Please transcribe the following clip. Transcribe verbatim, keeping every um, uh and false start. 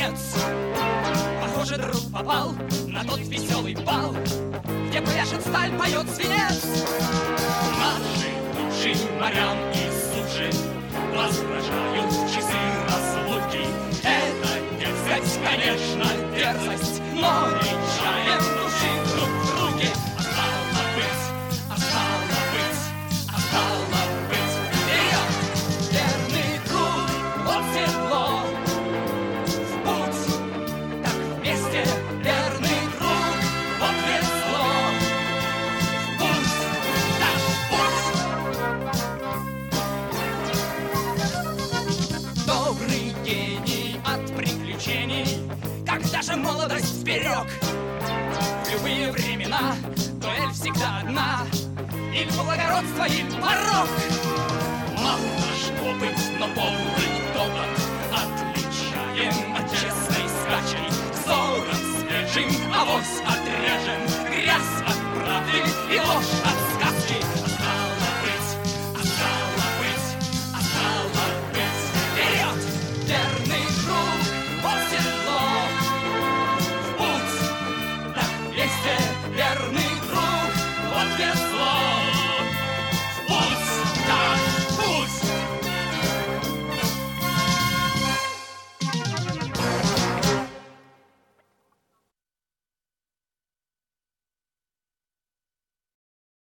конец. Похоже, друг попал на тот веселый бал, где пляшет сталь, поет свинец. Наши души морям и суши возвращают часы разлуки. Это дерзость, конечно, дерзость, но нечаянно души друг в друге. Остало быть, остало быть, остало быть. Вперед! Верный друг, вот седло. В путь, так вместе, верный друг, вот весло. В путь, так в путь. Добрый гений от приключений, когда же молодость сберег. В любые времена дуэль всегда одна, или благородство, или порок. Мал наш опыт, но полный топот отличаем от честной скачей. Взором свежим авось отрежем